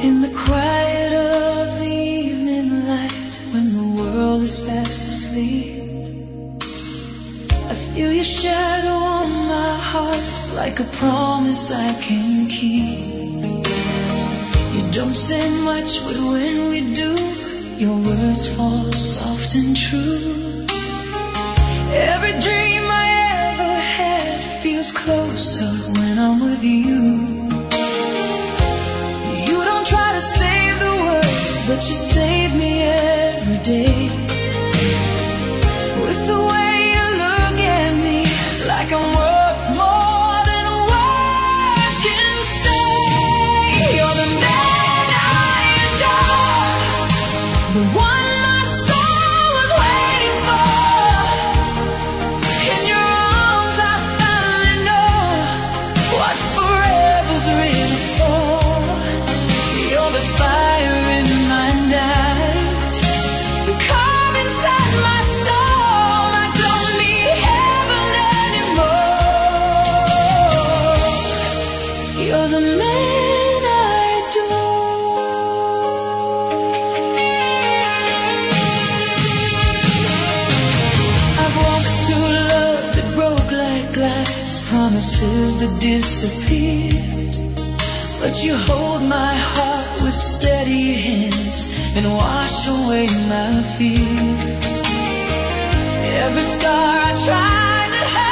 In the quiet of the evening light, when the world is fast asleep, I feel your shadow on my heart, like a promise I can keep. You don't say much, but when we do, your words fall soft and true. Every dream I ever had feels closer when I'm with you. You don't try to save the world, but you save me every day. With the way you look at me, like I'm worth more than words can say. You're the man I adore, the one my soul was waiting for. In your arms I finally know what forever's really for. You're the fire in my night, the calm inside my storm. I don't need heaven anymore. You're the man I adore. I've walked through love that broke like glass, promises that disappeared, but you hold my heart with steady hands and wash away my fears. Every scar I tried to hide